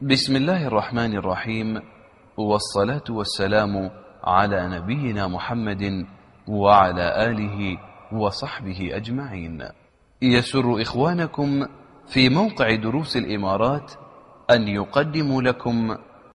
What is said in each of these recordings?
بسم الله الرحمن الرحيم، والصلاة والسلام على نبينا محمد وعلى آله وصحبه أجمعين. يسر إخوانكم في موقع دروس الإمارات أن يقدموا لكم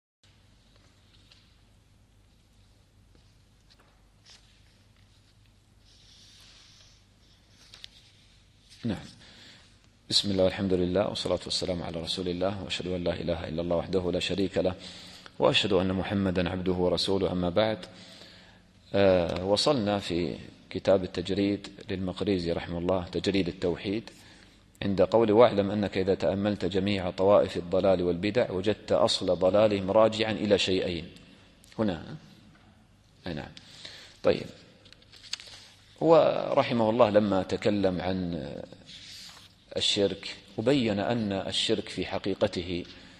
نعم. بسم الله والحمد لله والصلاة والسلام على رسول الله، وأشهد أن لا إله إلا الله وحده لا شريك له، وأشهد أن محمدا عبده ورسوله. أما بعد، وصلنا في كتاب التجريد للمقريزي رحمه الله، تجريد التوحيد، عند قول: واعلم أنك إذا تأملت جميع طوائف الضلال والبدع وجدت أصل ضلالهم راجعا إلى شيئين. هنا نعم. طيب، ورحمه الله لما تكلم عن الشرك وبين أن الشرك في حقيقته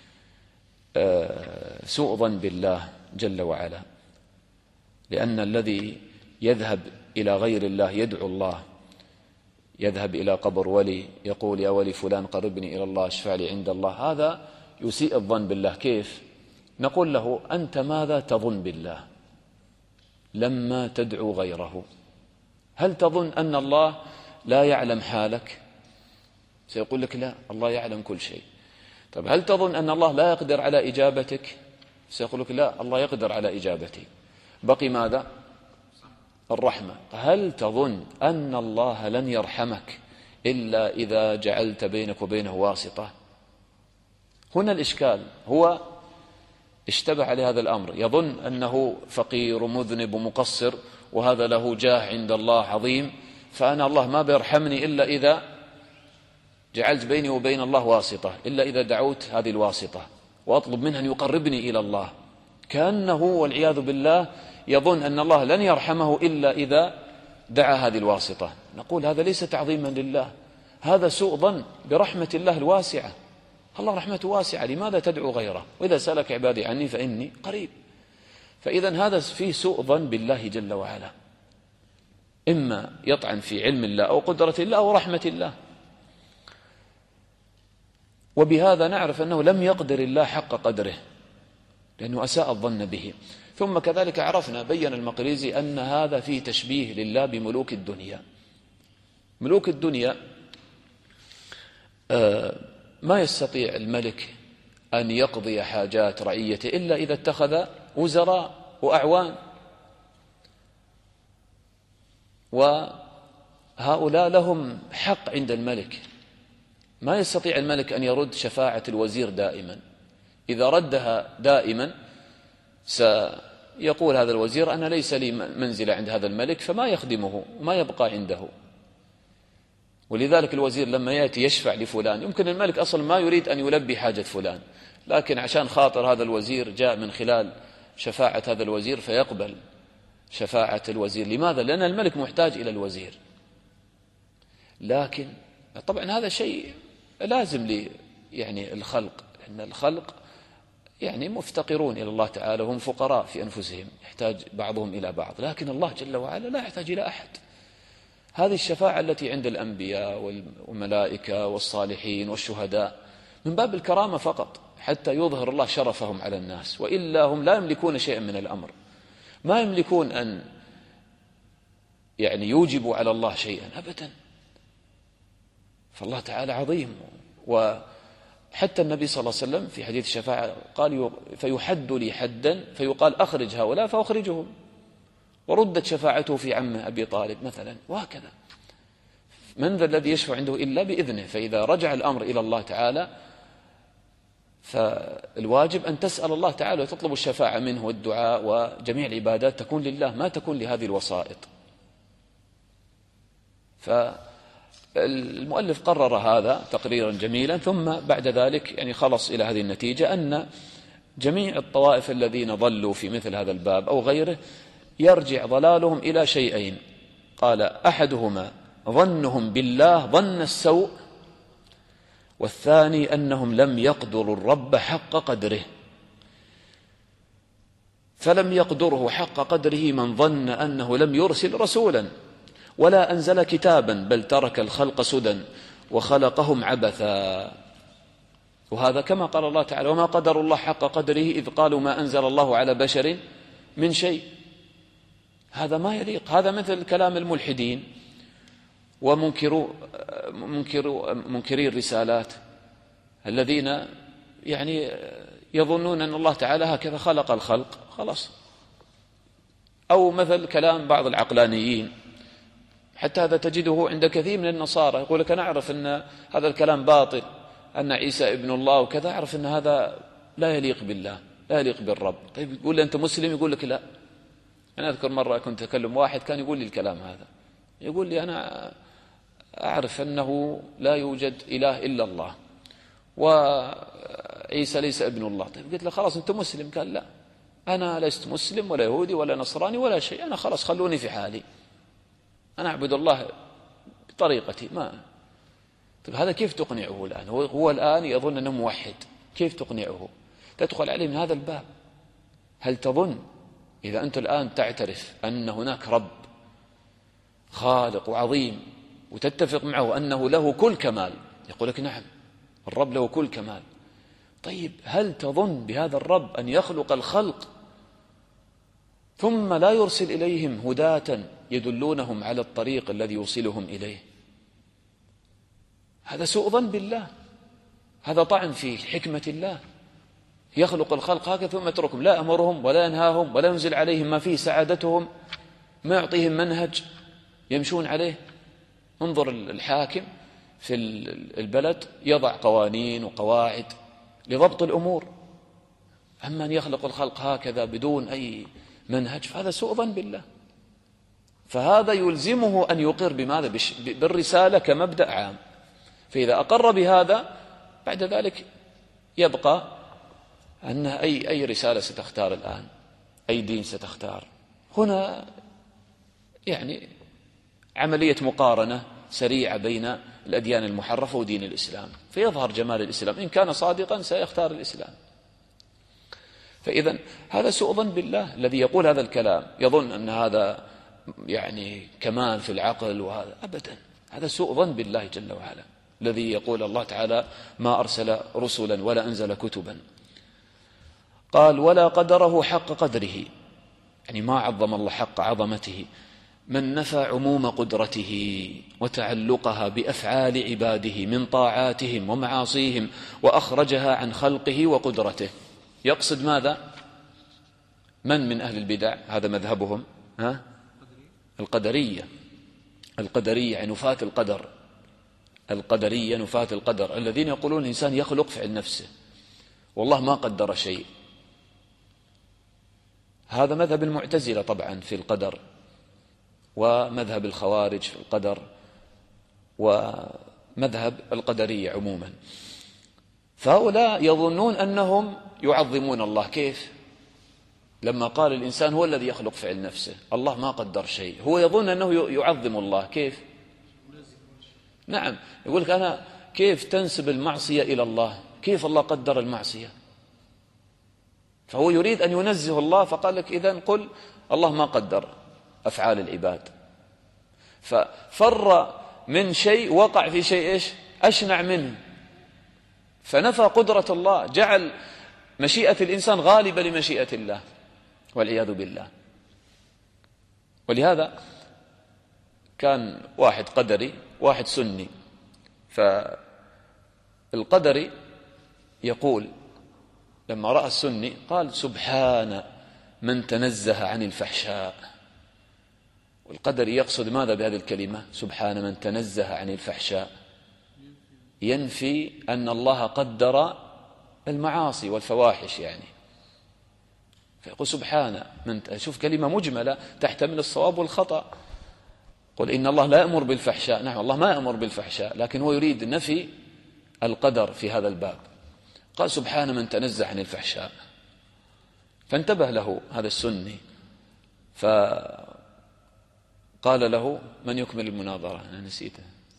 سوء ظن بالله جل وعلا، لأن الذي يذهب إلى غير الله يدعو الله، يذهب إلى قبر ولي يقول: يا ولي فلان قربني إلى الله، اشفع لي عند الله، هذا يسيء الظن بالله. كيف؟ نقول له: أنت ماذا تظن بالله لما تدعو غيره؟ هل تظن أن الله لا يعلم حالك؟ سيقول لك: لا، الله يعلم كل شيء. طيب، هل تظن أن الله لا يقدر على إجابتك؟ سيقول لك: لا، الله يقدر على إجابتي. بقي ماذا؟ الرحمة. هل تظن أن الله لن يرحمك إلا إذا جعلت بينك وبينه واسطة؟ هنا الإشكال. هو اشتبه على هذا الأمر، يظن أنه فقير ومذنب ومقصر وهذا له جاه عند الله عظيم، فأنا الله ما بيرحمني إلا إذا جعلت بيني وبين الله واسطة، إلا إذا دعوت هذه الواسطة وأطلب منه أن يقربني إلى الله. كأنه والعياذ بالله يظن أن الله لن يرحمه إلا إذا دعا هذه الواسطة. نقول: هذا ليس تعظيما لله، هذا سوء ظن برحمة الله الواسعة. الله رحمته واسعة، لماذا تدعو غيره؟ وإذا سألك عبادي عني فإني قريب. فإذا هذا فيه سوء ظن بالله جل وعلا، إما يطعن في علم الله أو قدرة الله أو رحمة الله. وبهذا نعرف أنه لم يقدر الله حق قدره، لأنه أساء الظن به. ثم كذلك عرفنا، بين المقريزي، أن هذا فيه تشبيه لله بملوك الدنيا. ملوك الدنيا ما يستطيع الملك أن يقضي حاجات رعيته إلا إذا اتخذ وزراء وأعوان، وهؤلاء لهم حق عند الملك. ما يستطيع الملك أن يرد شفاعة الوزير دائما. إذا ردها دائما سيقول هذا الوزير: أنا ليس لي منزلة عند هذا الملك، فما يخدمه وما يبقى عنده. ولذلك الوزير لما يأتي يشفع لفلان، يمكن الملك أصلا ما يريد أن يلبي حاجة فلان، لكن عشان خاطر هذا الوزير جاء من خلال شفاعة هذا الوزير فيقبل شفاعة الوزير. لماذا؟ لأن الملك محتاج إلى الوزير. لكن طبعا هذا شيء لازم يعني الخلق، لأن الخلق يعني مفتقرون إلى الله تعالى، هم فقراء في أنفسهم، يحتاج بعضهم إلى بعض، لكن الله جل وعلا لا يحتاج إلى أحد. هذه الشفاعة التي عند الأنبياء والملائكة والصالحين والشهداء من باب الكرامة فقط، حتى يظهر الله شرفهم على الناس، وإلا هم لا يملكون شيئا من الأمر، ما يملكون أن يعني يوجبوا على الله شيئا أبدا. فالله تعالى عظيم. وحتى النبي صلى الله عليه وسلم في حديث الشفاعة قال: فيحد لي حدا فيقال أخرج هؤلاء فأخرجهم، وردت شفاعته في عمه أبي طالب مثلا، وهكذا. من ذا الذي يشفع عنده إلا بإذنه؟ فإذا رجع الأمر إلى الله تعالى فالواجب أن تسأل الله تعالى وتطلب الشفاعة منه، والدعاء وجميع العبادات تكون لله، ما تكون لهذه الوسائط. فالمؤلف قرر هذا تقريرا جميلا، ثم بعد ذلك يعني خلص إلى هذه النتيجة: أن جميع الطوائف الذين ضلوا في مثل هذا الباب أو غيره يرجع ضلالهم إلى شيئين. قال: أحدهما ظنهم بالله ظن السوء، والثاني أنهم لم يقدروا الرب حق قدره. فلم يقدره حق قدره من ظن أنه لم يرسل رسولا ولا أنزل كتابا، بل ترك الخلق سدى وخلقهم عبثا. وهذا كما قال الله تعالى: وما قدر الله حق قدره إذ قالوا ما أنزل الله على بشر من شيء. هذا ما يليق، هذا مثل كلام الملحدين ومنكري الرسالات الذين يعني يظنون أن الله تعالى هكذا خلق الخلق خلاص، أو مثل كلام بعض العقلانيين. حتى هذا تجده عند كثير من النصارى، يقول لك: أنا أعرف أن هذا الكلام باطل، أن عيسى ابن الله وكذا، أعرف أن هذا لا يليق بالله، لا يليق بالرب. طيب يقول لي: أنت مسلم؟ يقول لك: لا. أنا أذكر مرة كنت أكلم واحد كان يقول لي الكلام هذا، يقول لي: أنا أعرف أنه لا يوجد إله إلا الله، وعيسى ليس ابن الله. طيب قلت له: خلاص أنت مسلم؟ قال: لا، أنا لست مسلم ولا يهودي ولا نصراني ولا شيء، أنا خلاص خلوني في حالي، أنا أعبد الله بطريقتي. ما طيب هذا كيف تقنعه الآن؟ هو الآن يظن أنه موحد، كيف تقنعه؟ تدخل عليه من هذا الباب. هل تظن إذا أنت الآن تعترف أن هناك رب خالق وعظيم وتتفق معه أنه له كل كمال، يقول لك: نعم الرب له كل كمال. طيب هل تظن بهذا الرب أن يخلق الخلق ثم لا يرسل إليهم هداة يدلونهم على الطريق الذي يوصلهم إليه؟ هذا سوء ظن بالله، هذا طعن في حكمة الله. يخلق الخلق هكذا ثم يتركهم، لا أمرهم ولا ينهاهم ولا ينزل عليهم ما فيه سعادتهم، ما يعطيهم منهج يمشون عليه. انظر الحاكم في البلد يضع قوانين وقواعد لضبط الأمور، أما أن يخلق الخلق هكذا بدون أي منهج فهذا سوء ظن بالله. فهذا يلزمه أن يقر بماذا؟ بالرسالة كمبدأ عام. فإذا أقر بهذا بعد ذلك يبقى أن أي رسالة ستختار الآن، أي دين ستختار، هنا يعني عملية مقارنة سريعة بين الأديان المحرفة ودين الإسلام، فيظهر جمال الإسلام. إن كان صادقا سيختار الإسلام. فإذا هذا سوء ظن بالله. الذي يقول هذا الكلام يظن أن هذا يعني كمال في العقل، وهذا أبدا، هذا سوء ظن بالله جل وعلا. الذي يقول الله تعالى: ما أرسل رسلا ولا أنزل كتبا. قال: ولا قدره حق قدره، يعني ما عظم الله حق عظمته. من نفى عموم قدرته وتعلقها بأفعال عباده من طاعاتهم ومعاصيهم وأخرجها عن خلقه وقدرته. يقصد ماذا؟ من أهل البدع هذا مذهبهم؟ القدرية يعني نفاة القدر. القدرية نفاة القدر، الذين يقولون الإنسان يخلق فعل نفسه والله ما قدر شيء. هذا مذهب المعتزلة طبعا في القدر، ومذهب الخوارج في القدر، ومذهب القدرية عموما. فهؤلاء يظنون أنهم يعظمون الله. كيف؟ لما قال الإنسان هو الذي يخلق فعل نفسه، الله ما قدر شيء، هو يظن أنه يعظم الله. كيف؟ نعم، يقول لك: أنا كيف تنسب المعصية إلى الله؟ كيف الله قدر المعصية؟ فهو يريد أن ينزه الله، فقال لك: إذن قل الله ما قدر أفعال العباد. ففر من شيء وقع في شيء إيش؟ أشنع منه، فنفى قدرة الله، جعل مشيئة الإنسان غالبة لمشيئة الله والعياذ بالله. ولهذا كان واحد قدري واحد سني، فالقدري يقول لما رأى السني قال: سبحان من تنزه عن الفحشاء. والقدري يقصد ماذا بهذه الكلمة؟ سبحان من تنزه عن الفحشاء، ينفي أن الله قدر المعاصي والفواحش يعني. فيقول سبحان من، شوف كلمة مجملة تحتمل الصواب والخطأ. قل إن الله لا يأمر بالفحشاء، نعم الله ما يأمر بالفحشاء، لكن هو يريد نفي القدر في هذا الباب. قال سبحان من تنزه عن الفحشاء. فانتبه له هذا السني، فقال له: من يكمل المناظرة؟ أنا نسيته.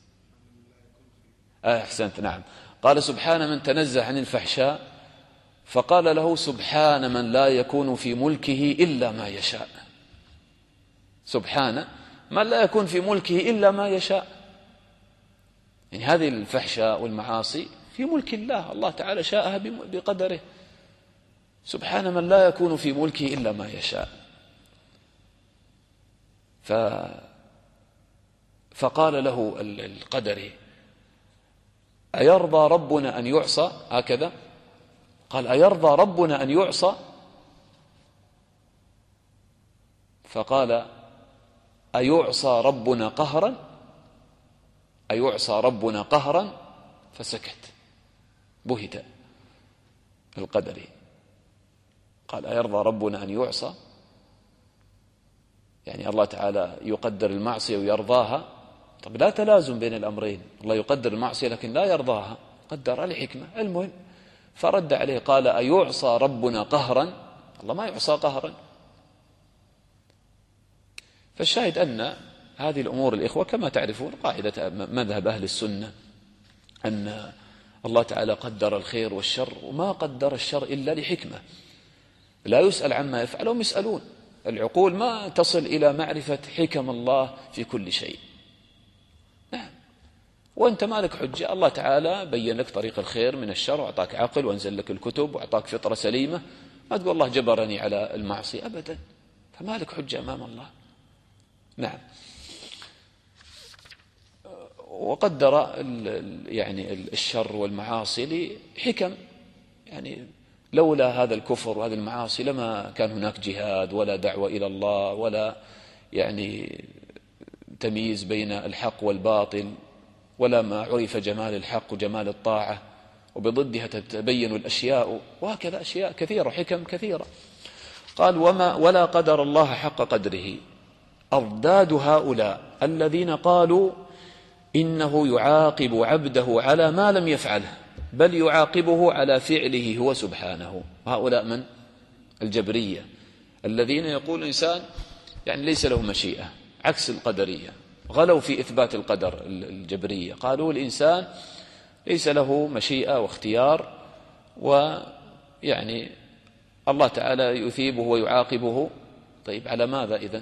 أحسنت، نعم. قال سبحان من تنزه عن الفحشاء، فقال له: سبحان من لا يكون في ملكه إلا ما يشاء. سبحان من لا يكون في ملكه إلا ما يشاء. يعني هذه الفحشاء والمعاصي في ملك الله، الله تعالى شاءها بقدره، سبحان من لا يكون في ملكه إلا ما يشاء. فقال له القدري: أيرضى ربنا أن يعصى؟ هكذا قال: أيرضى ربنا أن يعصى؟ فقال: أيعصى ربنا قهرا؟ أيعصى ربنا قهرا؟ فسكت، بهت القدري، قال: أيرضى ربنا أن يعصى؟ يعني الله تعالى يقدر المعصية ويرضاها؟ طب لا تلازم بين الأمرين، الله يقدر المعصية لكن لا يرضاها، قدرها لحكمة. المهم فرد عليه قال: أيعصى ربنا قهرا؟ الله ما يعصى قهرا. فالشاهد أن هذه الأمور الإخوة كما تعرفون قاعدة مذهب أهل السنة أن الله تعالى قدر الخير والشر، وما قدر الشر إلا لحكمة، لا يسأل عما يفعل وهم يسألون. العقول ما تصل إلى معرفة حكم الله في كل شيء. نعم، وأنت مالك حجة، الله تعالى بين لك طريق الخير من الشر وأعطاك عقل وأنزل لك الكتب وأعطاك فطرة سليمة، ما تقول الله جبرني على المعصية أبدا، فمالك حجة أمام الله. نعم. وقدر يعني الشر والمعاصي لحكم، يعني لولا هذا الكفر وهذه المعاصي لما كان هناك جهاد ولا دعوة إلى الله ولا يعني تمييز بين الحق والباطل، ولا ما عرف جمال الحق وجمال الطاعة، وبضدها تتبين الأشياء، وهكذا أشياء كثيرة وحكم كثيرة. قال: ولا قدر الله حق قدره. أضداد هؤلاء الذين قالوا إنه يعاقب عبده على ما لم يفعله، بل يعاقبه على فعله هو سبحانه. هؤلاء من؟ الجبرية، الذين يقول الإنسان يعني ليس له مشيئة، عكس القدرية، غلوا في إثبات القدر. الجبرية قالوا الإنسان ليس له مشيئة واختيار، ويعني الله تعالى يثيبه ويعاقبه. طيب على ماذا إذن؟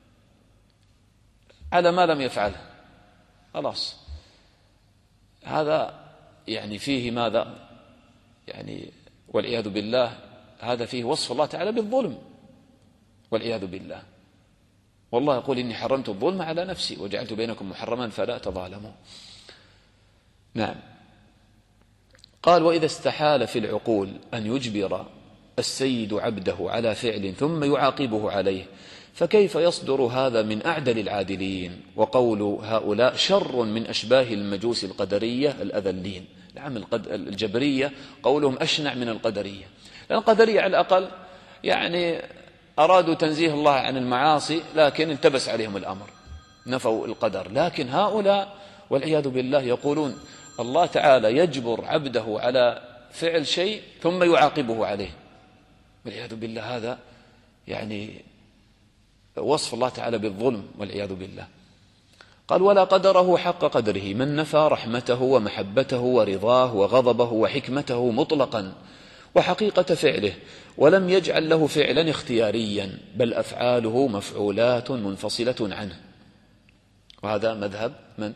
على ما لم يفعله، خلاص. هذا يعني فيه ماذا؟ يعني والعياذ بالله هذا فيه وصف الله تعالى بالظلم والعياذ بالله. والله يقول: إني حرمت الظلم على نفسي وجعلت بينكم محرما فلا تظالموا. نعم. قال: وإذا استحال في العقول أن يجبر السيد عبده على فعل ثم يعاقبه عليه، فكيف يصدر هذا من أعدل العادلين؟ وقول هؤلاء شر من أشباه المجوس القدرية الأذلين. نعم، الجبرية قولهم أشنع من القدرية، لأن القدرية على الأقل يعني أرادوا تنزيه الله عن المعاصي لكن التبس عليهم الأمر، نفوا القدر. لكن هؤلاء والعياذ بالله يقولون الله تعالى يجبر عبده على فعل شيء ثم يعاقبه عليه، والعياذ بالله. هذا يعني وصف الله تعالى بالظلم والعياذ بالله. قال: ولا قدره حق قدره من نفى رحمته ومحبته ورضاه وغضبه وحكمته مطلقا وحقيقة فعله، ولم يجعل له فعلا اختياريا، بل أفعاله مفعولات منفصلة عنه. وهذا مذهب من؟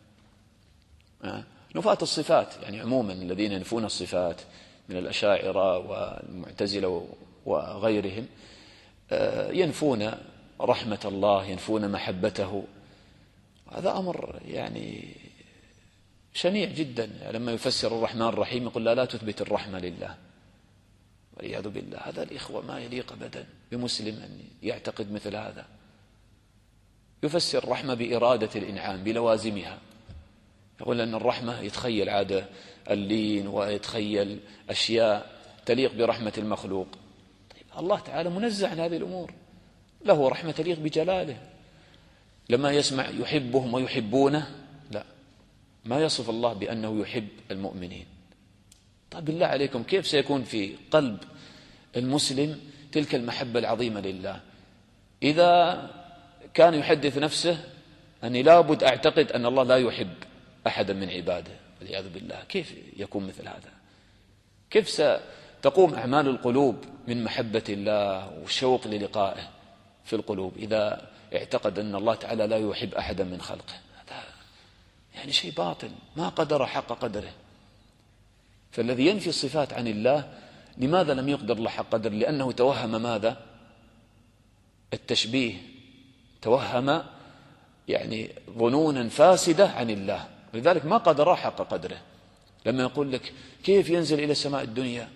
نفاة الصفات، يعني عموما الذين ينفون الصفات من الأشاعرة والمعتزلة وغيرهم، ينفون رحمة الله، ينفون محبته. هذا أمر يعني شنيع جدا. لما يفسر الرحمن الرحيم يقول لا تثبت الرحمة لله، والعياذ بالله. هذا الإخوة ما يليق أبدا بمسلم أن يعتقد مثل هذا. يفسر الرحمة بإرادة الإنعام بلوازمها، يقول أن الرحمة يتخيل عادة اللين ويتخيل أشياء تليق برحمة المخلوق. طيب الله تعالى منزه عن هذه الأمور، له رحمة تليق بجلاله. لما يسمع يحبهم ويحبونه، لا، ما يصف الله بأنه يحب المؤمنين. طيب بالله عليكم كيف سيكون في قلب المسلم تلك المحبة العظيمة لله إذا كان يحدث نفسه أني لابد أعتقد أن الله لا يحب أحدا من عباده، والعياذ بالله؟ كيف يكون مثل هذا؟ كيف ستقوم أعمال القلوب من محبة الله والشوق للقائه في القلوب إذا اعتقد أن الله تعالى لا يحب أحدا من خلقه؟ هذا يعني شيء باطل، ما قدر حق قدره. فالذي ينفي الصفات عن الله لماذا لم يقدر الله حق قدر؟ لأنه توهم ماذا؟ التشبيه، توهم يعني ظنونا فاسدة عن الله، ولذلك ما قدر حق قدره. لما يقول لك كيف ينزل إلى السماء الدنيا،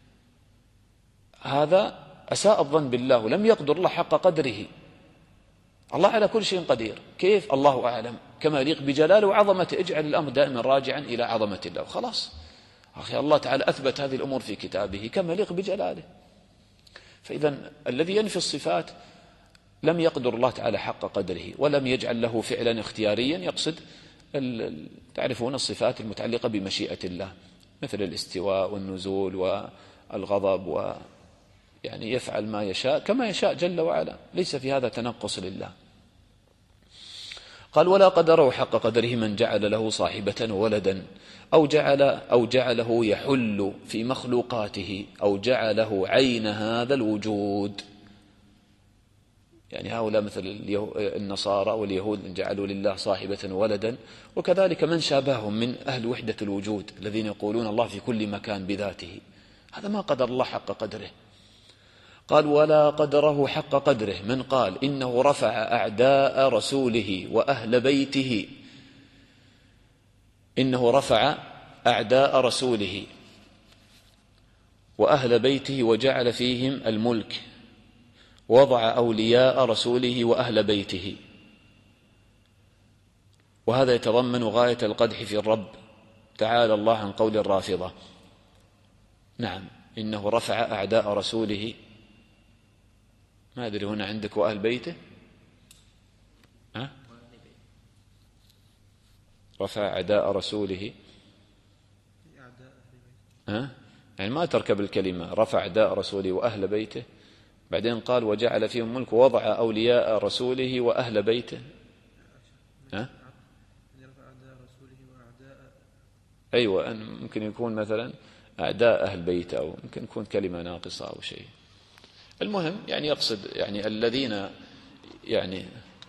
هذا أساء الظن بالله ولم يقدر الله حق قدره. الله على كل شيء قدير، كيف؟ الله أعلم، كما يليق بجلاله وعظمته. اجعل الأمر دائما راجعا إلى عظمة الله وخلاص. أخي الله تعالى أثبت هذه الأمور في كتابه كما يليق بجلاله. فإذا الذي ينفي الصفات لم يقدر الله تعالى حق قدره، ولم يجعل له فعلا اختياريا يقصد تعرفون الصفات المتعلقة بمشيئة الله، مثل الاستواء والنزول والغضب، يعني يفعل ما يشاء كما يشاء جل وعلا، ليس في هذا تنقص لله. قال ولا قدره حق قدره من جعل له صاحبة وولدا أو جعله يحل في مخلوقاته أو جعله عين هذا الوجود. يعني هؤلاء مثل النصارى واليهود جعلوا لله صاحبة وولدا، وكذلك من شابههم من أهل وحدة الوجود الذين يقولون الله في كل مكان بذاته. هذا ما قدر الله حق قدره. قال ولا قدره حق قدره من قال إنه رفع أعداء رسوله وأهل بيته، إنه رفع أعداء رسوله وأهل بيته وجعل فيهم الملك، وضع أولياء رسوله وأهل بيته. وهذا يتضمن غاية القدح في الرب تعالى الله عن قول الرافضة. نعم، إنه رفع أعداء رسوله، ما أدري هنا عندك وأهل بيته، رفع أعداء رسوله، يعني ما تركب الكلمة، رفع أعداء رسوله وأهل بيته، بعدين قال وجعل فيهم ملك ووضع أولياء رسوله وأهل بيته. أيوة، ممكن يكون مثلا أعداء أهل بيته، أو ممكن يكون كلمة ناقصة أو شيء. المهم يعني يقصد يعني الذين يعني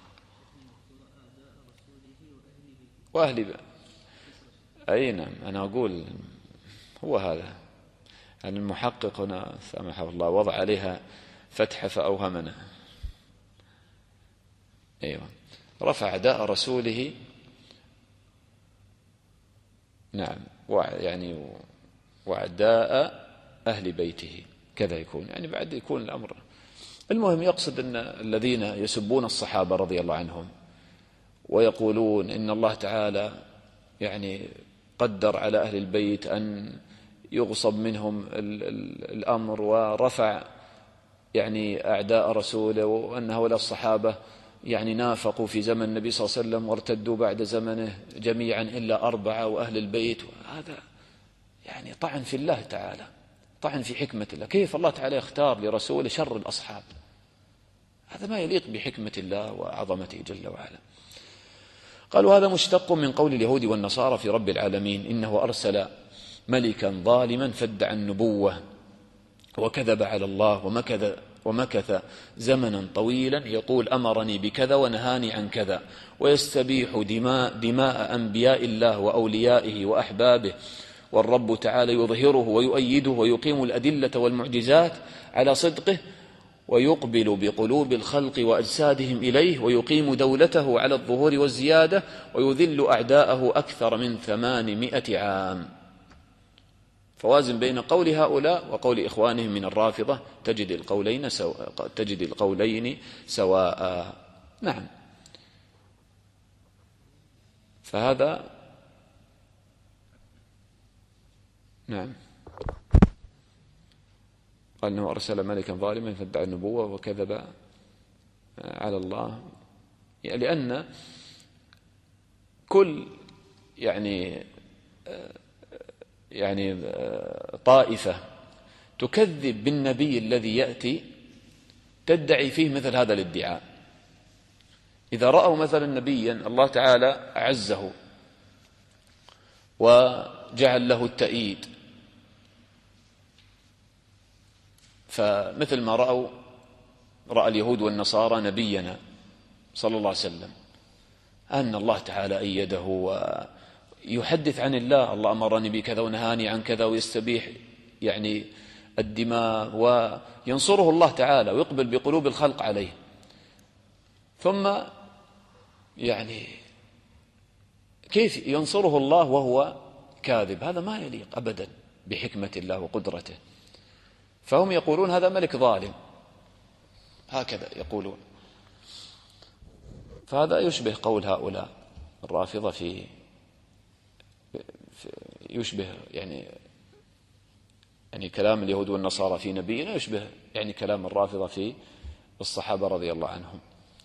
وأهل أي نعم، أنا أقول هو هذا يعني المحقق هنا سامحه الله وضع عليها فتح فأوهمنا. أيوة، رفع أعداء رسوله، نعم، يعني وأعداء أهل بيته كذا يكون، يعني بعد يكون الأمر. المهم يقصد أن الذين يسبون الصحابة رضي الله عنهم ويقولون إن الله تعالى يعني قدر على أهل البيت أن يغصب منهم الأمر، ورفع يعني أعداء رسوله، وأن هؤلاء الصحابة يعني نافقوا في زمن النبي صلى الله عليه وسلم وارتدوا بعد زمنه جميعا إلا 4 وأهل البيت. هذا يعني طعن في الله تعالى، طعن في حكمة الله. كيف الله تعالى يختار لرسوله شر الأصحاب؟ هذا ما يليق بحكمة الله وعظمته جل وعلا. قالوا هذا مشتق من قول اليهود والنصارى في رب العالمين إنه أرسل ملكا ظالما فادعى النبوة وكذب على الله ومكث زمنا طويلا يقول أمرني بكذا ونهاني عن كذا، ويستبيح دماء أنبياء الله وأوليائه وأحبابه، والرب تعالى يظهره ويؤيده ويقيم الأدلة والمعجزات على صدقه، ويقبل بقلوب الخلق وأجسادهم إليه، ويقيم دولته على الظهور والزيادة، ويذل أعداءه أكثر من 800 عام. فوازن بين قول هؤلاء وقول إخوانهم من الرافضة تجد القولين سواء. نعم، فهذا نعم قال إنه أرسل ملكا ظالما فادعى النبوة وكذب على الله، لأن كل يعني طائفة تكذب بالنبي الذي يأتي تدعي فيه مثل هذا الادعاء. إذا رأوا مثلا نبيا الله تعالى أعزه وجعل له التأييد، فمثل ما رأى اليهود والنصارى نبينا صلى الله عليه وسلم أن الله تعالى أيده يحدث عن الله، الله أمرني بكذا ونهاني عن كذا، ويستبيح يعني الدماء وينصره الله تعالى ويقبل بقلوب الخلق عليه، ثم يعني كيف ينصره الله وهو كاذب؟ هذا ما يليق أبدا بحكمة الله وقدرته. فهم يقولون هذا ملك ظالم، هكذا يقولون. فهذا يشبه قول هؤلاء الرافضة في يشبه يعني كلام اليهود والنصارى في نبينا، يشبه يعني كلام الرافضة في الصحابة رضي الله عنهم.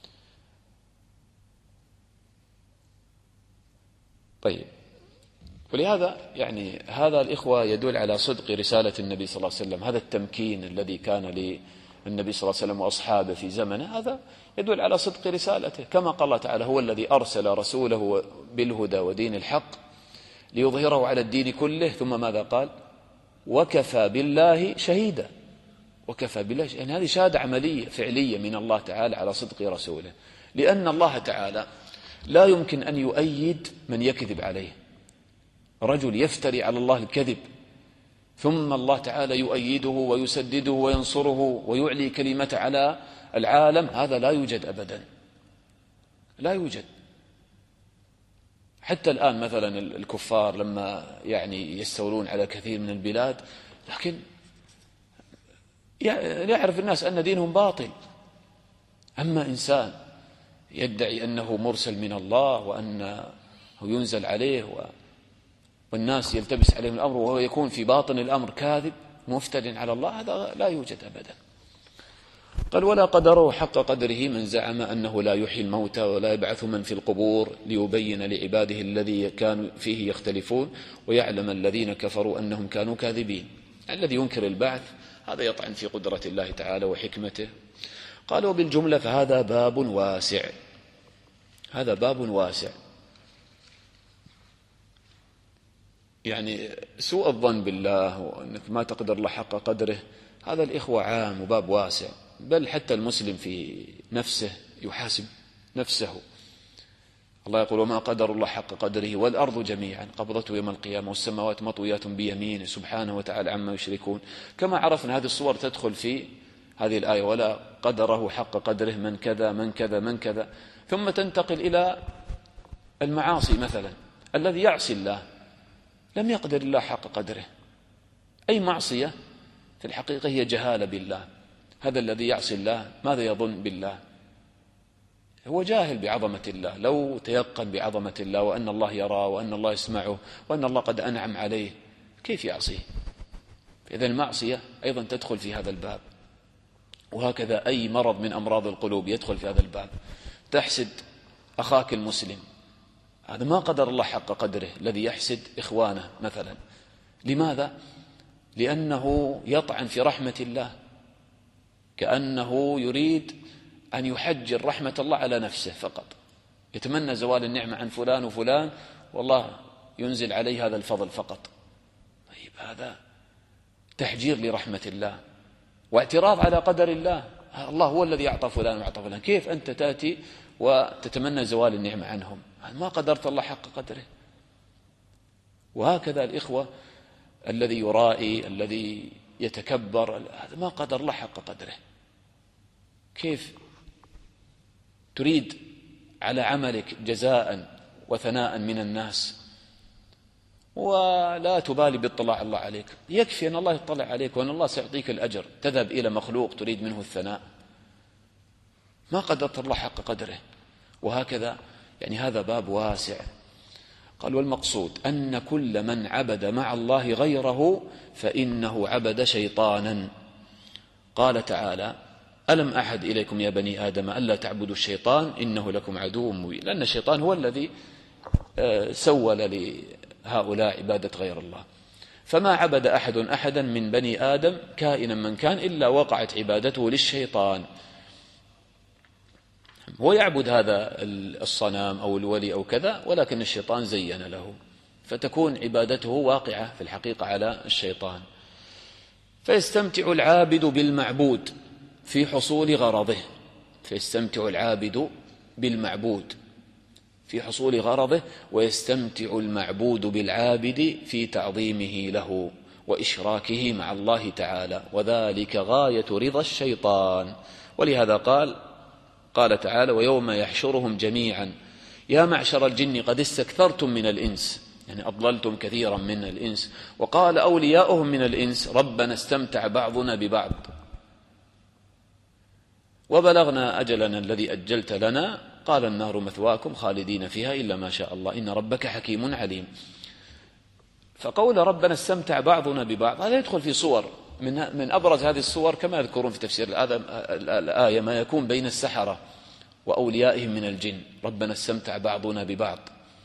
طيب، ولهذا يعني هذا الإخوة يدل على صدق رسالة النبي صلى الله عليه وسلم. هذا التمكين الذي كان للنبي صلى الله عليه وسلم وأصحابه في زمنه، هذا يدل على صدق رسالته، كما قال الله تعالى: هو الذي أرسل رسوله بالهدى ودين الحق ليظهره على الدين كله، ثم ماذا قال؟ وكفى بالله شهيدا. وكفى بالله يعني هذه شهادة عملية فعلية من الله تعالى على صدق رسوله، لأن الله تعالى لا يمكن أن يؤيد من يكذب عليه. رجل يفتري على الله الكذب ثم الله تعالى يؤيده ويسدده وينصره ويعلي كلمته على العالم، هذا لا يوجد أبدا، لا يوجد. حتى الآن مثلا الكفار لما يعني يستولون على كثير من البلاد، لكن يعرف الناس أن دينهم باطل. أما إنسان يدعي أنه مرسل من الله وأنه ينزل عليه والناس يلتبس عليهم الأمر وهو يكون في باطن الأمر كاذب مفتر على الله، هذا لا يوجد أبدا. قال: ولا قدره حق قدره من زعم أنه لا يحيي الموتى ولا يبعث من في القبور ليبين لعباده الذي كانوا فيه يختلفون ويعلم الذين كفروا أنهم كانوا كاذبين. الذي ينكر البعث هذا يطعن في قدرة الله تعالى وحكمته. قال: وبالجملة فهذا باب واسع. هذا باب واسع، يعني سوء الظن بالله وأنك ما تقدر الله حق قدره، هذا الإخوة عام وباب واسع. بل حتى المسلم في نفسه يحاسب نفسه. الله يقول: وما قدر الله حق قدره والأرض جميعا قبضته يوم القيامة والسماوات مطويات بيمينه سبحانه وتعالى عما يشركون. كما عرفنا هذه الصور تدخل في هذه الآية: ولا قدره حق قدره من كذا من كذا من كذا. ثم تنتقل إلى المعاصي مثلا. الذي يعصي الله لم يقدر الله حق قدره. أي معصية في الحقيقة هي جهالة بالله. هذا الذي يعصي الله ماذا يظن بالله؟ هو جاهل بعظمة الله. لو تيقن بعظمة الله وأن الله يراه وأن الله يسمعه وأن الله قد أنعم عليه، كيف يعصيه؟ إذن المعصية أيضا تدخل في هذا الباب. وهكذا أي مرض من أمراض القلوب يدخل في هذا الباب. تحسد أخاك المسلم، هذا ما قدر الله حق قدره. الذي يحسد إخوانه مثلا، لماذا؟ لأنه يطعن في رحمة الله، كأنه يريد أن يحجر رحمة الله على نفسه فقط. يتمنى زوال النعمة عن فلان وفلان والله ينزل عليه هذا الفضل فقط. طيب، هذا تحجير لرحمة الله واعتراض على قدر الله. الله هو الذي أعطى فلان وأعطى فلان، كيف أنت تأتي وتتمنى زوال النعمة عنهم؟ ما قدرت الله حق قدره. وهكذا الإخوة الذي يرائي، الذي يتكبر، هذا ما قدر الله حق قدره. كيف تريد على عملك جزاء وثناء من الناس ولا تبالي باطلاع الله عليك؟ يكفي أن الله يطلع عليك وأن الله سيعطيك الأجر. تذهب إلى مخلوق تريد منه الثناء؟ ما قدرت الله حق قدره. وهكذا يعني هذا باب واسع. قال: والمقصود أن كل من عبد مع الله غيره فإنه عبد شيطانا. قال تعالى: ألم أحد إليكم يا بني آدم ألا تعبدوا الشيطان إنه لكم عدو مبين. لأن الشيطان هو الذي سول لهؤلاء عبادة غير الله. فما عبد أحد أحدا من بني آدم كائنا من كان إلا وقعت عبادته للشيطان. هو يعبد هذا الصنم أو الولي أو كذا، ولكن الشيطان زين له، فتكون عبادته واقعة في الحقيقة على الشيطان. فيستمتع العابد بالمعبود في حصول غرضه. فيستمتع العابد بالمعبود في حصول غرضه، ويستمتع المعبود بالعابد في تعظيمه له وإشراكه مع الله تعالى، وذلك غاية رضا الشيطان. ولهذا قال تعالى: ويوم يحشرهم جميعا يا معشر الجن قد استكثرتم من الإنس، يعني أضللتم كثيرا من الإنس، وقال أولياؤهم من الإنس ربنا استمتع بعضنا ببعض وبلغنا أجلنا الذي أجلت لنا، قال النار مثواكم خالدين فيها إلا ما شاء الله إن ربك حكيم عليم. فقول ربنا استمتع بعضنا ببعض هذا يدخل في صور، من أبرز هذه الصور كما يذكرون في تفسير الآية ما يكون بين السحرة وأوليائهم من الجن، ربنا استمتع بعضنا ببعض.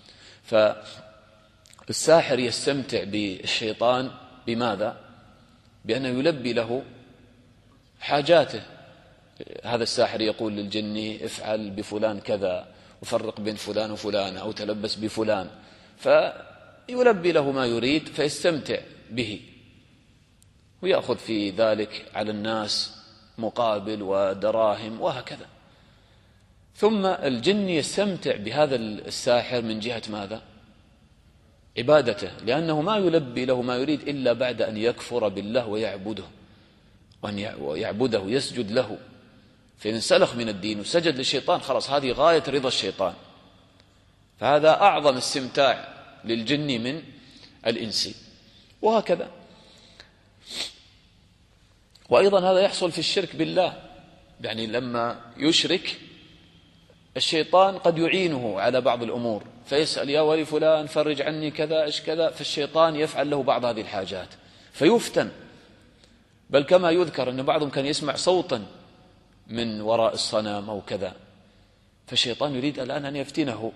فالساحر يستمتع بالشيطان بماذا؟ بأنه يلبي له حاجاته. هذا الساحر يقول للجن افعل بفلان كذا وفرق بين فلان وفلان أو تلبس بفلان، فيلبي له ما يريد فيستمتع به ويأخذ في ذلك على الناس مقابل ودراهم وهكذا. ثم الجن يستمتع بهذا الساحر من جهة ماذا؟ عبادته، لأنه ما يلبي له ما يريد إلا بعد أن يكفر بالله ويعبده، وأن يعبده يسجد له، فإن انسلخ من الدين وسجد للشيطان خلاص هذه غاية رضا الشيطان. فهذا أعظم استمتاع للجن من الإنس، وهكذا. وأيضا هذا يحصل في الشرك بالله، يعني لما يشرك الشيطان قد يعينه على بعض الأمور، فيسأل يا ولي فلان فرج عني كذا إيش كذا، فالشيطان يفعل له بعض هذه الحاجات فيفتن. بل كما يذكر أن بعضهم كان يسمع صوتا من وراء الصنم أو كذا، فالشيطان يريد الآن أن يفتنه،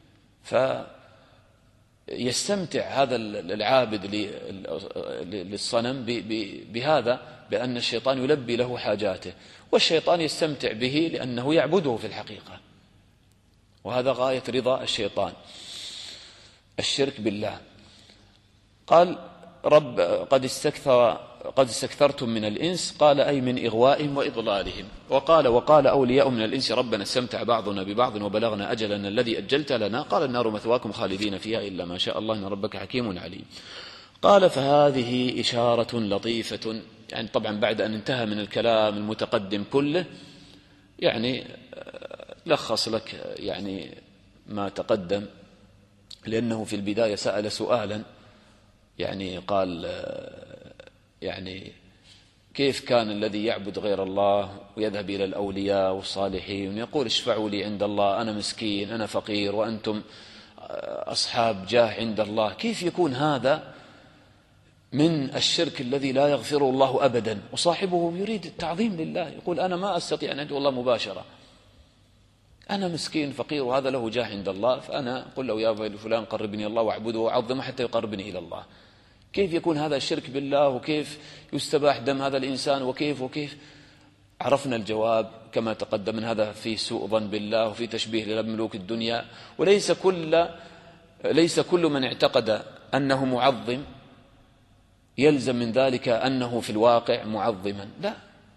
فيستمتع هذا العابد للصنم بهذا، بأن الشيطان يلبي له حاجاته، والشيطان يستمتع به لأنه يعبده في الحقيقة، وهذا غاية رضا الشيطان الشرك بالله. قال رب قد استكثرتم من الإنس، قال أي من إغوائهم وإضلالهم. وقال أولياء من الإنس ربنا استمتع بعضنا ببعض وبلغنا أجلنا الذي أجلت لنا، قال النار مثواكم خالدين فيها إلا ما شاء الله إن ربك حكيم عليم. قال فهذه إشارة لطيفة، يعني طبعا بعد أن انتهى من الكلام المتقدم كله يعني لخص لك يعني ما تقدم، لأنه في البداية سأل سؤالا، يعني قال يعني كيف كان الذي يعبد غير الله ويذهب إلى الأولياء والصالحين يقول اشفعوا لي عند الله، أنا مسكين أنا فقير وأنتم أصحاب جاه عند الله، كيف يكون هذا من الشرك الذي لا يغفره الله أبدا؟ وصاحبه يريد التعظيم لله، يقول أنا ما أستطيع أن أدعو الله مباشرة، أنا مسكين فقير وهذا له جاه عند الله، فأنا قل له يا فلان قربني الله وأعبده وأعظمه حتى يقربني إلى الله. كيف يكون هذا الشرك بالله؟ وكيف يستباح دم هذا الإنسان؟ وكيف عرفنا الجواب كما تقدم، من هذا في سوء ظن بالله وفي تشبيه لملوك الدنيا. وليس كل من اعتقد أنه معظم يلزم من ذلك أنه في الواقع معظما، لا،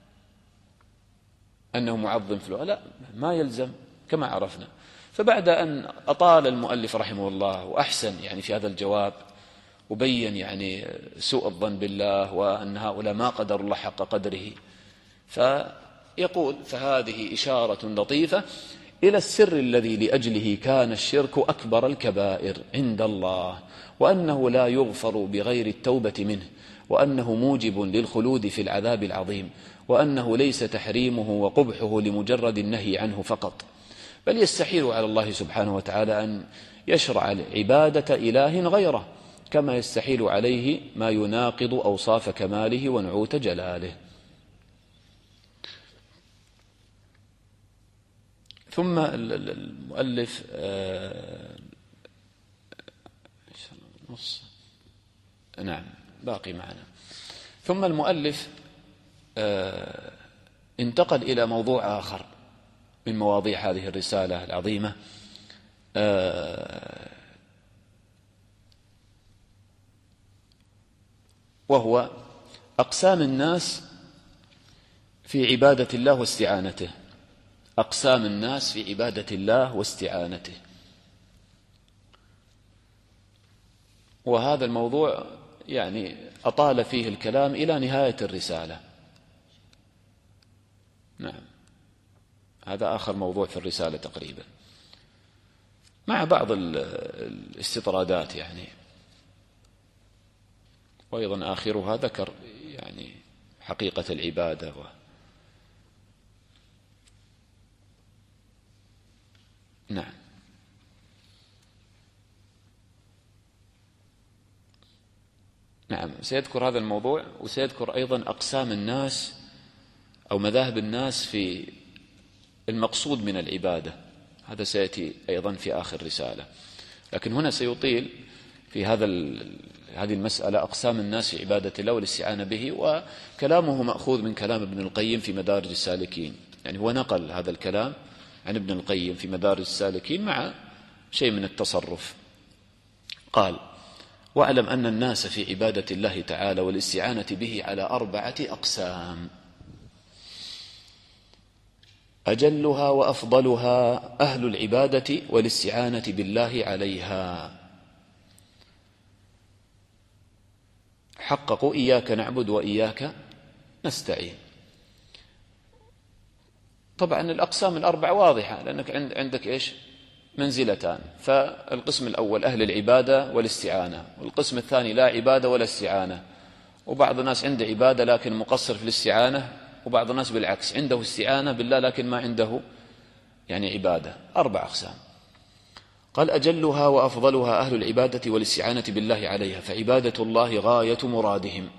أنه معظم في الواقع لا، ما يلزم كما عرفنا. فبعد أن أطال المؤلف رحمه الله وأحسن يعني في هذا الجواب وبين يعني سوء الظن بالله وأن هؤلاء ما قدر الله حق قدره، فيقول فهذه إشارة لطيفة إلى السر الذي لأجله كان الشرك أكبر الكبائر عند الله، وأنه لا يغفر بغير التوبة منه، وأنه موجب للخلود في العذاب العظيم، وأنه ليس تحريمه وقبحه لمجرد النهي عنه فقط، بل يستحيل على الله سبحانه وتعالى أن يشرع عبادة إله غيره، كما يستحيل عليه ما يناقض أوصاف كماله ونعوت جلاله. ثم المؤلف نعم باقي معنا. ثم المؤلف انتقل إلى موضوع آخر من مواضيع هذه الرسالة العظيمة، وهو أقسام الناس في عبادة الله واستعانته. أقسام الناس في عبادة الله واستعانته. وهذا الموضوع يعني أطال فيه الكلام إلى نهاية الرسالة. نعم، هذا آخر موضوع في الرسالة تقريبا، مع بعض الاستطرادات يعني. وأيضا آخرها ذكر يعني حقيقة العبادة نعم. نعم، سيذكر هذا الموضوع، وسيذكر أيضا أقسام الناس أو مذاهب الناس في المقصود من العبادة. هذا سيأتي أيضا في آخر رسالة، لكن هنا سيطيل في هذه المسألة أقسام الناس في عبادة الله والاستعانة به. وكلامه مأخوذ من كلام ابن القيم في مدارج السالكين، يعني هو نقل هذا الكلام عن ابن القيم في مدارج السالكين مع شيء من التصرف. قال: واعلم أن الناس في عبادة الله تعالى والاستعانة به على 4 أقسام، أجلها وأفضلها أهل العبادة والاستعانة بالله عليها، حققوا إياك نعبد وإياك نستعين. طبعا الأقسام ال4 واضحة، لأنك عندك إيش؟ منزلتان. فالقسم الأول أهل العبادة والاستعانة، والقسم الثاني لا عبادة ولا استعانة. وبعض الناس عنده عبادة لكن مقصر في الاستعانة، وبعض الناس بالعكس عنده استعانة بالله لكن ما عنده يعني عبادة. 4 أقسام. قال: أجلها وأفضلها أهل العبادة والاستعانة بالله عليها، فعبادة الله غاية مرادهم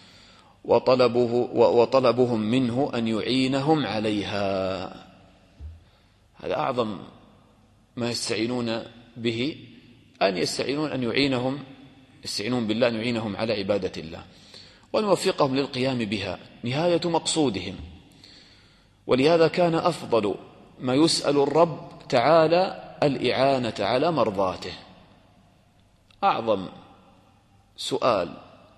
وطلبهم منه أن يعينهم عليها. هذا أعظم ما يستعينون به، أن يستعينون أن يستعينون بالله أن يعينهم على عبادة الله، وأن يوفقهم للقيام بها نهاية مقصودهم. ولهذا كان أفضل ما يسأل الرب تعالى الإعانة على مرضاته. أعظم سؤال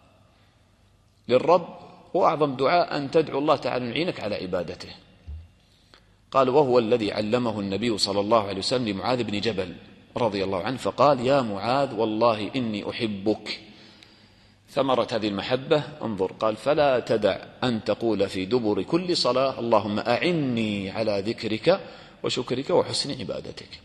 للرب وأعظم دعاء أن تدعو الله تعالى أن يعينك على عبادته. قال: وهو الذي علمه النبي صلى الله عليه وسلم لمعاذ بن جبل رضي الله عنه، فقال: يا معاذ والله إني أحبك. ثمرة هذه المحبة انظر، قال: فلا تدع أن تقول في دبر كل صلاة اللهم أعني على ذكرك وشكرك وحسن عبادتك.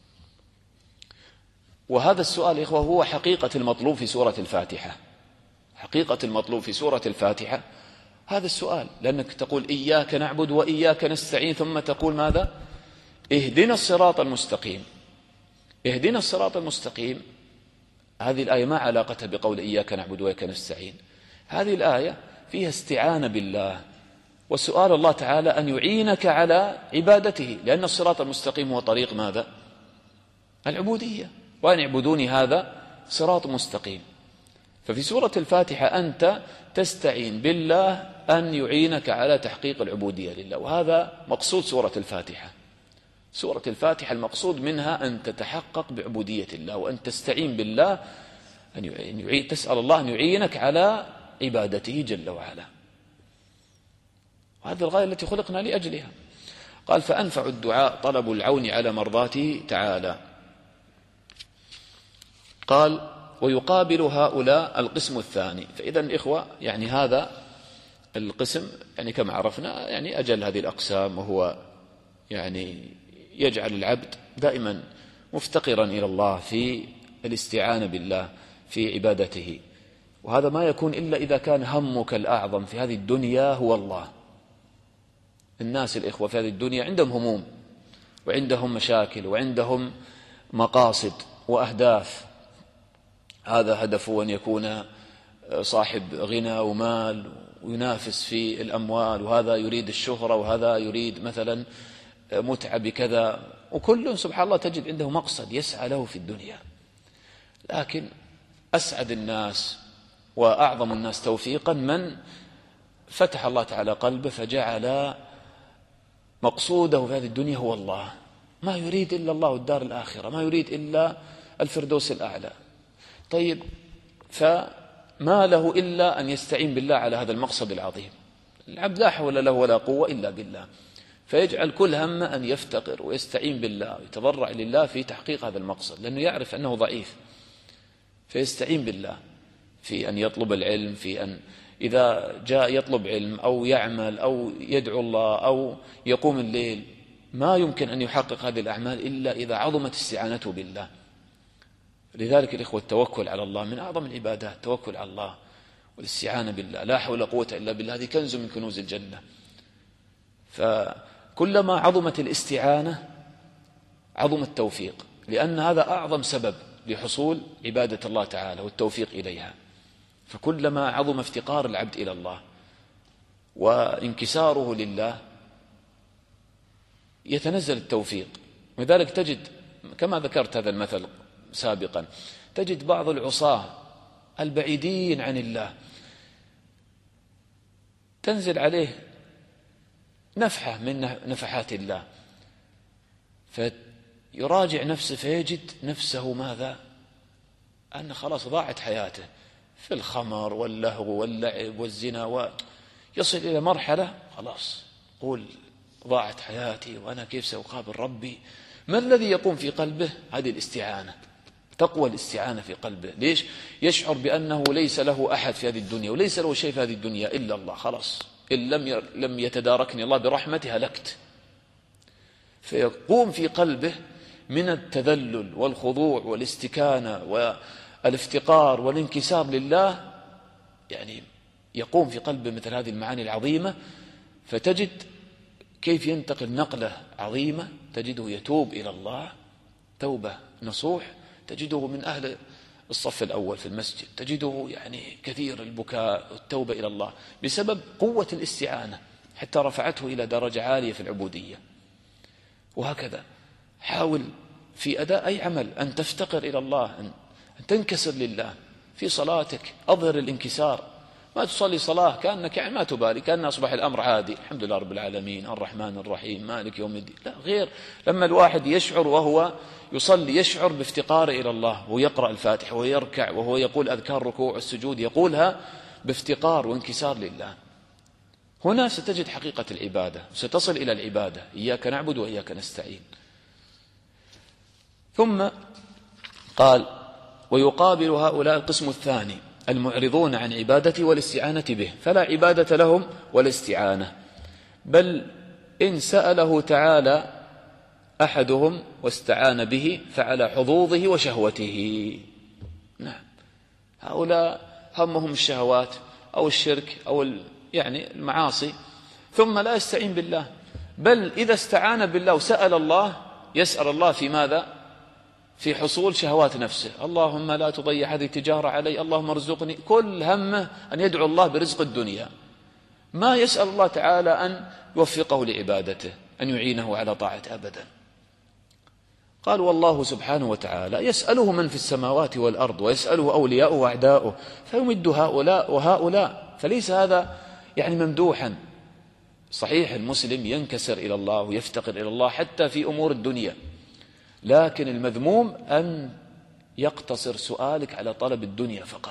وهذا السؤال إخوة هو حقيقة المطلوب في سورة الفاتحة. حقيقة المطلوب في سورة الفاتحة هذا السؤال، لأنك تقول إياك نعبد وإياك نستعين، ثم تقول ماذا؟ اهدنا الصراط المستقيم. اهدنا الصراط المستقيم، هذه الآية ما علاقتها بقول إياك نعبد وإياك نستعين. هذه الآية فيها استعانة بالله وسؤال الله تعالى أن يعينك على عبادته، لأن الصراط المستقيم هو طريق ماذا؟ العبودية. وأن اعبدوني هذا صراط مستقيم. ففي سورة الفاتحة أنت تستعين بالله أن يعينك على تحقيق العبودية لله، وهذا مقصود سورة الفاتحة. سورة الفاتحة المقصود منها أن تتحقق بعبودية الله، وأن تستعين بالله تسأل الله أن يعينك على عبادته جل وعلا. وهذه الغاية التي خلقنا لأجلها. قال: فأنفع الدعاء طلب العون على مرضاته تعالى. قال: ويقابل هؤلاء القسم الثاني. فإذا الإخوة يعني هذا القسم يعني كما عرفنا يعني أجل هذه الأقسام، وهو يعني يجعل العبد دائما مفتقرا إلى الله في الاستعانة بالله في عبادته. وهذا ما يكون إلا إذا كان همك الأعظم في هذه الدنيا هو الله. الناس الإخوة في هذه الدنيا عندهم هموم وعندهم مشاكل وعندهم مقاصد وأهداف. هذا هدفه أن يكون صاحب غنى ومال وينافس في الأموال، وهذا يريد الشهرة، وهذا يريد مثلا متعة بكذا، وكل سبحان الله تجد عنده مقصد يسعى له في الدنيا. لكن أسعد الناس وأعظم الناس توفيقا من فتح الله تعالى قلبه فجعل مقصوده في هذه الدنيا هو الله، ما يريد إلا الله الدار الآخرة، ما يريد إلا الفردوس الأعلى. طيب، فما له إلا أن يستعين بالله على هذا المقصد العظيم. العبد لا حول له ولا قوة إلا بالله، فيجعل كل هم أن يفتقر ويستعين بالله ويتضرع لله في تحقيق هذا المقصد، لأنه يعرف أنه ضعيف. فيستعين بالله في أن يطلب العلم، في أن إذا جاء يطلب علم أو يعمل أو يدعو الله أو يقوم الليل، ما يمكن أن يحقق هذه الأعمال إلا إذا عظمت استعانته بالله. لذلك الإخوة التوكل على الله من أعظم العبادات، التوكل على الله والاستعانة بالله، لا حول ولا قوة إلا بالله، هذه كنز من كنوز الجنة. فكلما عظمت الاستعانة عظم التوفيق، لأن هذا أعظم سبب لحصول عبادة الله تعالى والتوفيق إليها. فكلما عظم افتقار العبد إلى الله وانكساره لله يتنزل التوفيق. ولذلك تجد كما ذكرت هذا المثل سابقا، تجد بعض العصاة البعيدين عن الله تنزل عليه نفحة من نفحات الله فيراجع نفسه فيجد نفسه ماذا؟ أن خلاص ضاعت حياته في الخمر واللهو واللعب والزنا، ويصل إلى مرحلة خلاص قول ضاعت حياتي وأنا كيف سأقابل ربي. ما الذي يقوم في قلبه؟ هذه الاستعانة، تقوى الاستعانة في قلبه. ليش؟ يشعر بأنه ليس له أحد في هذه الدنيا وليس له شيء في هذه الدنيا إلا الله، خلاص إن لم يتداركني الله برحمته هلكت. فيقوم في قلبه من التذلل والخضوع والاستكانة والافتقار والانكسار لله، يعني يقوم في قلبه مثل هذه المعاني العظيمة، فتجد كيف ينتقل نقلة عظيمة. تجده يتوب إلى الله توبة نصوح، تجده من أهل الصف الأول في المسجد، تجده يعني كثير البكاء والتوبة إلى الله بسبب قوة الاستعانة، حتى رفعته إلى درجة عالية في العبودية. وهكذا حاول في أداء أي عمل أن تفتقر إلى الله، أن تنكسر لله في صلاتك، أظهر الانكسار. ما تصلي صلاة كأنك يعني ما تبالي، كأن أصبح الأمر عادي، الحمد لله رب العالمين الرحمن الرحيم مالك يوم الدين. لا، غير لما الواحد يشعر وهو يصلي يشعر بافتقاره إلى الله ويقرأ الفاتحة ويركع وهو يقول أذكار ركوع والسجود يقولها بافتقار وانكسار لله. هنا ستجد حقيقة العبادة، ستصل إلى العبادة، إياك نعبد وإياك نستعين. ثم قال: ويقابل هؤلاء القسم الثاني المعرضون عن عبادته والاستعانة به، فلا عبادة لهم ولا استعانة، بل إن سأله تعالى أحدهم واستعان به فعلى حظوظه وشهوته. نعم، هؤلاء همهم الشهوات أو الشرك أو يعني المعاصي، ثم لا يستعين بالله، بل إذا استعان بالله وسأل الله يسأل الله في ماذا؟ في حصول شهوات نفسه. اللهم لا تضيع هذه التجارة علي، اللهم ارزقني. كل همه أن يدعو الله برزق الدنيا، ما يسأل الله تعالى أن يوفقه لعبادته، أن يعينه على طاعة أبدا. قال: والله سبحانه وتعالى يسأله من في السماوات والأرض، ويسأله أولياؤه وأعداؤه، فيمد هؤلاء وهؤلاء، فليس هذا يعني ممدوحا. صحيح المسلم ينكسر إلى الله ويفتقر إلى الله حتى في أمور الدنيا، لكن المذموم أن يقتصر سؤالك على طلب الدنيا فقط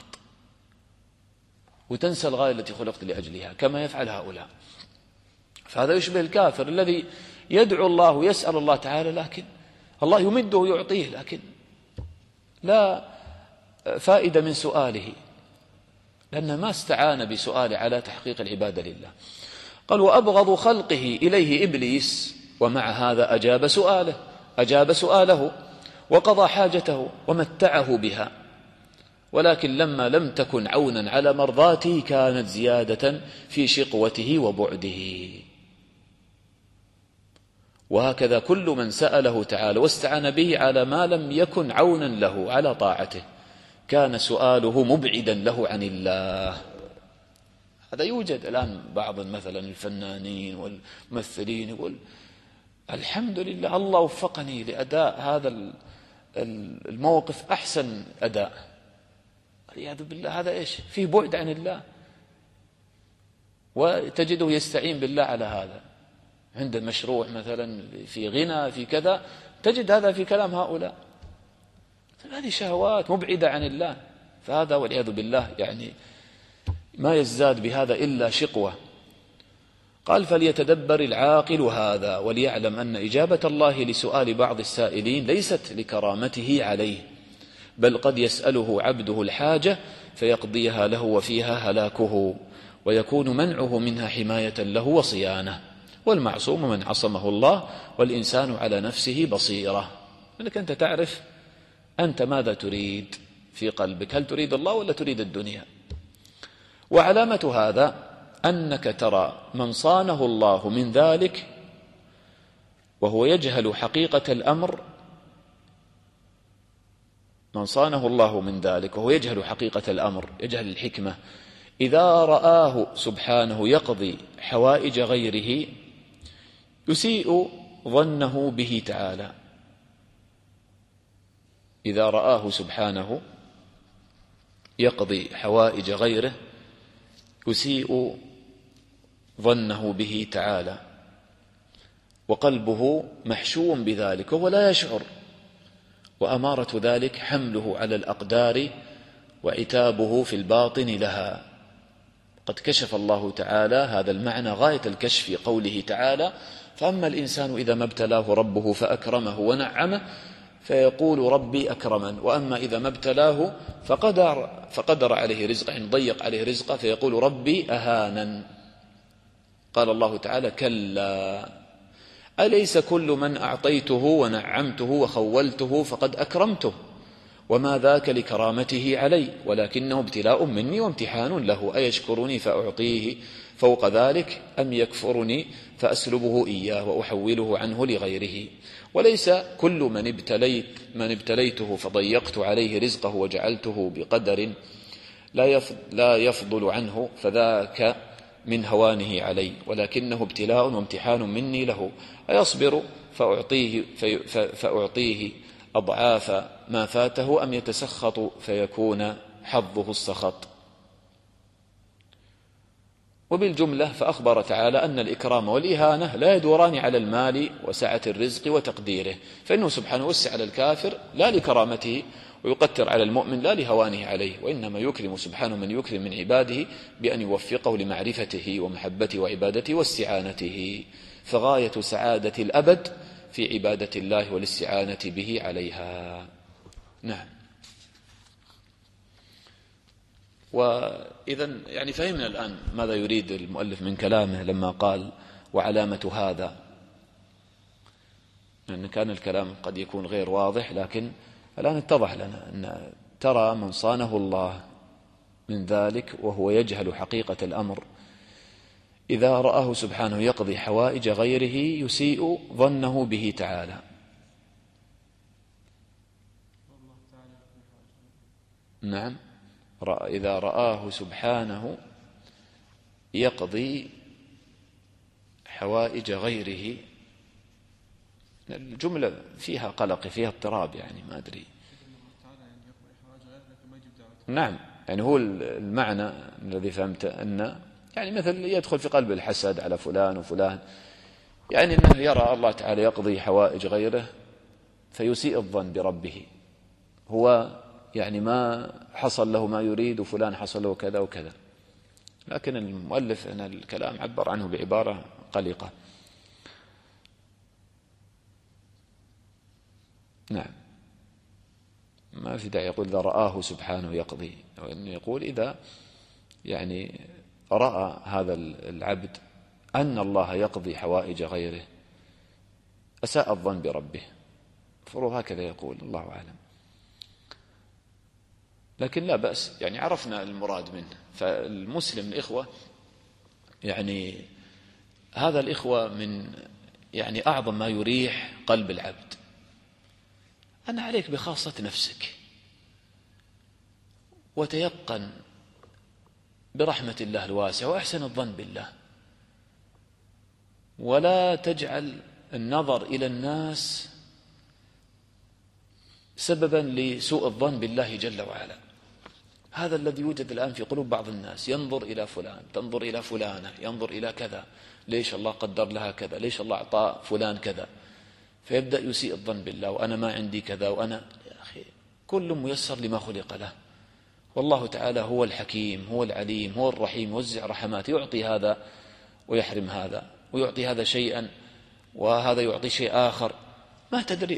وتنسى الغاية التي خلقت لأجلها كما يفعل هؤلاء. فهذا يشبه الكافر الذي يدعو الله ويسأل الله تعالى، لكن الله يمده ويعطيه، لكن لا فائدة من سؤاله، لأنه ما استعان بسؤاله على تحقيق العبادة لله. قال: وأبغض خلقه إليه إبليس، ومع هذا أجاب سؤاله وقضى حاجته ومتعه بها، ولكن لما لم تكن عونا على مرضاته كانت زيادة في شقوته وبعده. وهكذا كل من سأله تعالى واستعان به على ما لم يكن عونا له على طاعته كان سؤاله مبعدا له عن الله. هذا يوجد الآن بعض مثلا الفنانين والممثلين يقول: الحمد لله الله وفقني لأداء هذا الموقف أحسن أداء. والعياذ بالله، هذا إيش؟ فيه بعد عن الله. وتجده يستعين بالله على هذا، عند مشروع مثلا في غنى في كذا، تجد هذا في كلام هؤلاء. هذه شهوات مبعدة عن الله، فهذا والعياذ بالله يعني ما يزداد بهذا إلا شقوة. قال: فليتدبر العاقل هذا وليعلم أن إجابة الله لسؤال بعض السائلين ليست لكرامته عليه، بل قد يسأله عبده الحاجة فيقضيها له وفيها هلاكه، ويكون منعه منها حماية له وصيانة. والمعصوم من عصمه الله، والإنسان على نفسه بصيرة، أنك أنت تعرف أنت ماذا تريد في قلبك، هل تريد الله ولا تريد الدنيا؟ وعلامة هذا أنك ترى من صانه الله من ذلك وهو يجهل حقيقة الأمر، من صانه الله من ذلك وهو يجهل حقيقة الأمر، يجهل الحكمة، إذا رآه سبحانه يقضي حوائج غيره يسيء ظنه به تعالى. إذا رآه سبحانه يقضي حوائج غيره يسيء ظنه به تعالى، وقلبه محشو بذلك وهو لا يشعر، وأمارة ذلك حمله على الأقدار وعتابه في الباطن لها. قد كشف الله تعالى هذا المعنى غاية الكشف في قوله تعالى: فأما الإنسان إذا ما ابتلاه ربه فأكرمه ونعمه فيقول ربي أكرمن، وأما إذا ما ابتلاه فقدر عليه رزقه، يعني ضيق عليه رزقه، فيقول ربي أهانن. قال الله تعالى: كلا، أليس كل من أعطيته ونعمته وخولته فقد أكرمته، وما ذاك لكرامته علي، ولكنه ابتلاء مني وامتحان له، أيشكرني فأعطيه فوق ذلك أم يكفرني فأسلبه إياه وأحوله عنه لغيره. وليس كل من ابتليته فضيقت عليه رزقه وجعلته بقدر لا يفضل عنه فذاك من هوانه علي، ولكنه ابتلاء وامتحان مني له، أيصبر فأعطيه أضعاف ما فاته أم يتسخط فيكون حظه السخط. وبالجملة فأخبر تعالى أن الإكرام والإهانة لا يدوران على المال وسعة الرزق وتقديره، فإنه سبحانه وسع على الكافر لا لكرامته، ويقتر على المؤمن لا لهوانه عليه، وإنما يكرم سبحانه من يكرم من عباده بأن يوفقه لمعرفته ومحبته وعبادته واستعانته، فغاية سعادة الأبد في عبادة الله والاستعانة به عليها. نعم. وإذا يعني فهمنا الآن ماذا يريد المؤلف من كلامه لما قال وعلامة هذا، لأن كان الكلام قد يكون غير واضح، لكن الآن اتضح لنا أن ترى من صانه الله من ذلك وهو يجهل حقيقة الأمر، إذا رآه سبحانه يقضي حوائج غيره يسيء ظنه به تعالى. نعم، إذا رآه سبحانه يقضي حوائج غيره، الجملة فيها قلق، فيها اضطراب، يعني ما أدري. نعم، يعني هو المعنى الذي فهمته أن يعني مثل يدخل في قلب الحسد على فلان وفلان، يعني أنه يرى الله تعالى يقضي حوائج غيره فيسيء الظن بربه، هو يعني ما حصل له ما يريد وفلان حصل له كذا وكذا. لكن المؤلف أن الكلام عبر عنه بعبارة قلقة. نعم، ما في داعي يقول إذا رآه سبحانه يقضي، وإنه يقول إذا يعني رأى هذا العبد أن الله يقضي حوائج غيره أساء الظن بربه، فروض هكذا يقول، الله أعلم. لكن لا بأس، يعني عرفنا المراد منه. فالمسلم الإخوة يعني هذا الإخوة من يعني أعظم ما يريح قلب العبد أن عليك بخاصة نفسك، وتيقن برحمة الله الواسعة وأحسن الظن بالله، ولا تجعل النظر إلى الناس سببا لسوء الظن بالله جل وعلا. هذا الذي يوجد الآن في قلوب بعض الناس، ينظر إلى فلان، تنظر إلى فلانة، ينظر إلى كذا، ليش الله قدر لها كذا، ليش الله أعطى فلان كذا، فيبدأ يسيء الظن بالله، وأنا ما عندي كذا، وأنا يا أخي كل ميسر لما خلق له، والله تعالى هو الحكيم، هو العليم، هو الرحيم، يوزع رحمات، يعطي هذا ويحرم هذا، ويعطي هذا شيئا وهذا يعطي شيء آخر، ما تدري.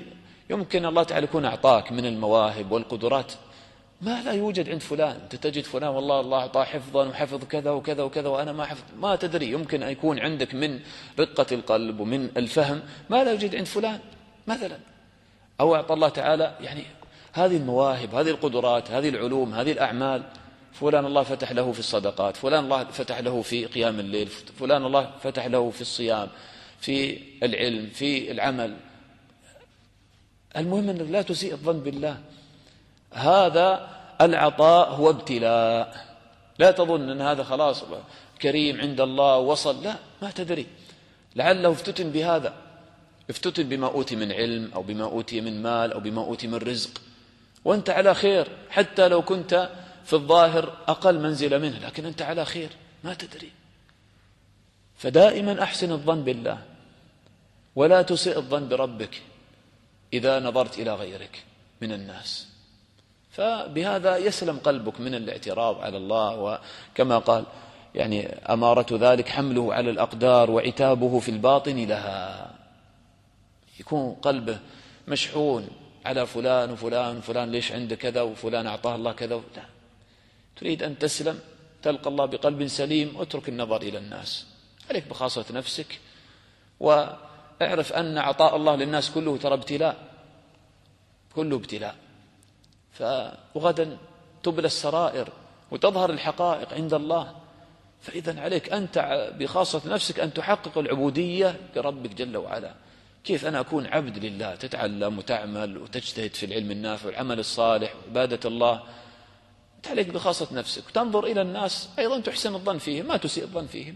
يمكن الله تعالى يكون أعطاك من المواهب والقدرات ما لا يوجد عند فلان. أنت تجد فلان والله الله أعطاه حفظا وحفظ كذا وكذا وكذا وأنا ما حفظ، ما تدري، يمكن أن يكون عندك من رقة القلب ومن الفهم ما لا يوجد عند فلان مثلا. أو أعطى الله تعالى يعني هذه المواهب، هذه القدرات، هذه العلوم، هذه الأعمال. فلان الله فتح له في الصدقات، فلان الله فتح له في قيام الليل، فلان الله فتح له في الصيام، في العلم، في العمل. المهم أنك لا تسيء الظن بالله. هذا العطاء هو ابتلاء. لا تظن أن هذا خلاص كريم عند الله وصل، لا، ما تدري، لعله افتتن بهذا، افتتن بما أوتي من علم أو بما أوتي من مال أو بما أوتي من رزق، وأنت على خير، حتى لو كنت في الظاهر أقل منزلة منه، لكن أنت على خير، ما تدري. فدائما أحسن الظن بالله، ولا تسيء الظن بربك إذا نظرت إلى غيرك من الناس. فبهذا يسلم قلبك من الاعتراض على الله. وكما قال يعني أمارة ذلك حمله على الأقدار وعتابه في الباطن لها. يكون قلبه مشحون على فلان وفلان وفلان، ليش عنده كذا وفلان أعطاه الله كذا. لا، تريد أن تسلم تلقى الله بقلب سليم، اترك النظر إلى الناس، عليك بخاصة نفسك، واعرف أن عطاء الله للناس كله ترى ابتلاء، كله ابتلاء. وغدا تبلى السرائر وتظهر الحقائق عند الله. فإذا عليك أنت بخاصة نفسك أن تحقق العبودية لربك جل وعلا. كيف أنا أكون عبد لله؟ تتعلم وتعمل وتجتهد في العلم النافع والعمل الصالح وعبادة الله. أنت عليك بخاصة نفسك، وتنظر إلى الناس أيضا تحسن الظن فيهم، ما تسيء الظن فيهم.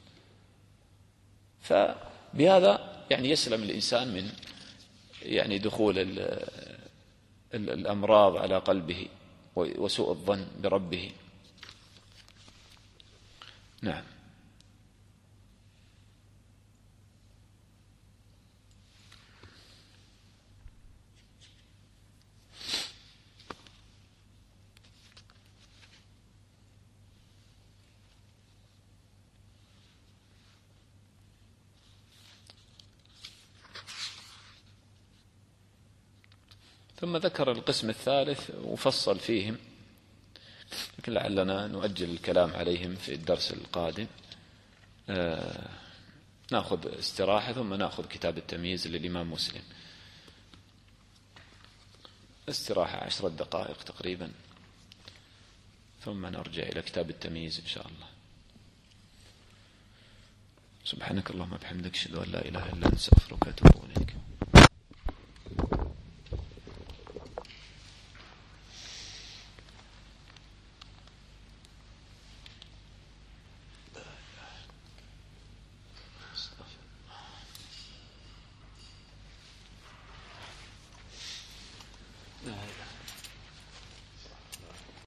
فبهذا يعني يسلم الإنسان من يعني دخول الأمراض على قلبه وسوء الظن بربه. نعم. ثم ذكر القسم الثالث وفصل فيهم، لكن لعلنا نؤجل الكلام عليهم في الدرس القادم. نأخذ استراحة ثم نأخذ كتاب التمييز للإمام مسلم. استراحة 10 دقائق تقريبا، ثم نرجع إلى كتاب التمييز إن شاء الله. سبحانك اللهم وبحمدك، أشهد أن لا إله إلا أنت، أستغفرك وأتوب إليك.